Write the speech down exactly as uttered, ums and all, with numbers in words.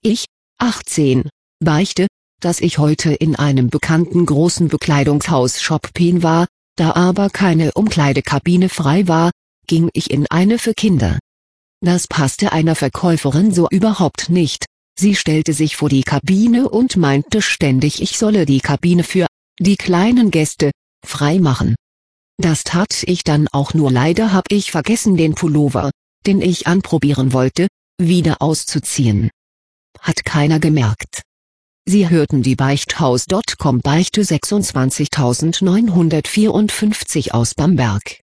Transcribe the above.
Ich, achtzehn, beichte, dass ich heute in einem bekannten großen Bekleidungshaus shoppen war, da aber keine Umkleidekabine frei war, ging ich in eine für Kinder. Das passte einer Verkäuferin so überhaupt nicht, sie stellte sich vor die Kabine und meinte ständig, ich solle die Kabine für die kleinen Gäste frei machen. Das tat ich dann auch, nur leider hab ich vergessen, den Pullover, den ich anprobieren wollte, wieder auszuziehen. Hat keiner gemerkt. Sie hörten die Beichthaus Punkt com Beichte sechsundzwanzigtausendneunhundertvierundfünfzig aus Bamberg.